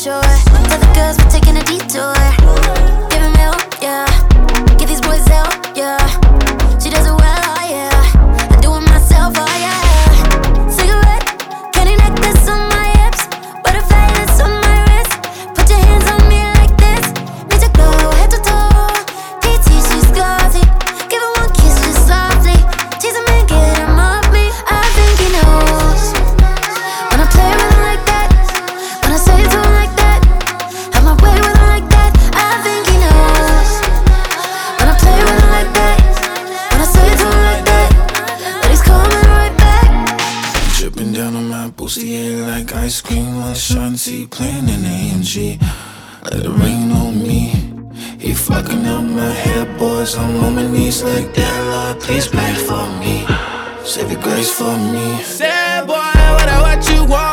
shore. Tell the girls we're taking a detour. Give him help, yeah. Give these boys help, yeah. She does it well, oh yeah. I do it myself, oh yeah. Cigarette, candy necklace on my hips, butterfly lips on my wrist. Put your hands on me like this, make you go head to toe. PT, she's glossy. Give her one kiss just softly. Tease him and get him off me. I think he knows when I play with him like that. When I say it to him like that, have my way with him like that. I think he knows when I play with him like that. When I say it to him like that, that he's coming right back. Dripping down on my bustier like ice cream on Shanti, playing in AMG. Let it rain on me. He fucking up my hair, boys. I'm on my knees like that. Lord, please pray for me. Save your grace for me. Say, boy, what you want?